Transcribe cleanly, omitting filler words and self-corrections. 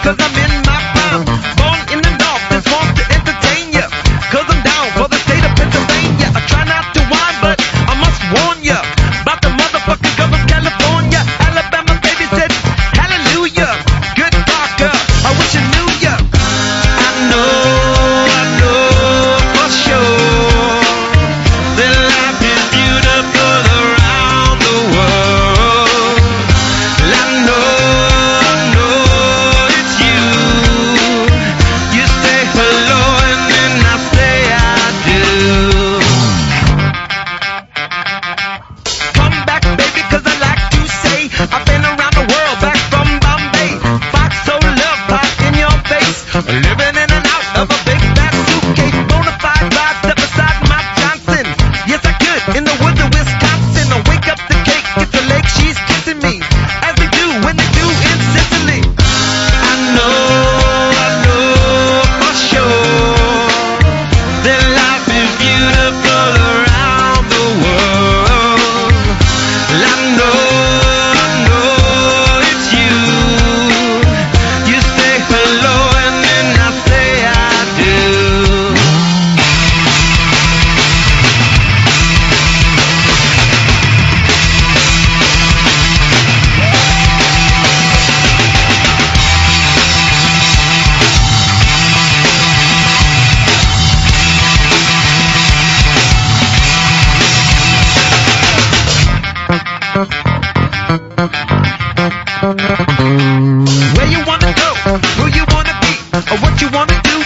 cause I'm in my prime. Born in the north, just want to entertain ya, cause I'm down for the state of Pennsylvania. I try not to whine, but I must warn ya about the motherfucking government California. Alabama baby said, hallelujah. Good talker, I wish I knew ya. I know for sure that life is beautiful around the world. I know it's you. You say hello and then I say I do. Come back, baby, cause I like to say I've been around the world, back from Bombay. Fox so love pop in your face, living in and out of a big fat suitcase. Bonafide vibe, step beside my Johnson. Yes, I could, in the woods of Wisconsin. I wake up the cake, get the lake, she's kissing me, as they do when they do in Sicily. I know for sure that life is beautiful around the world. I know it's you. You say hello and then I say I do. Where you wanna go, who you wanna be, or what you wanna do,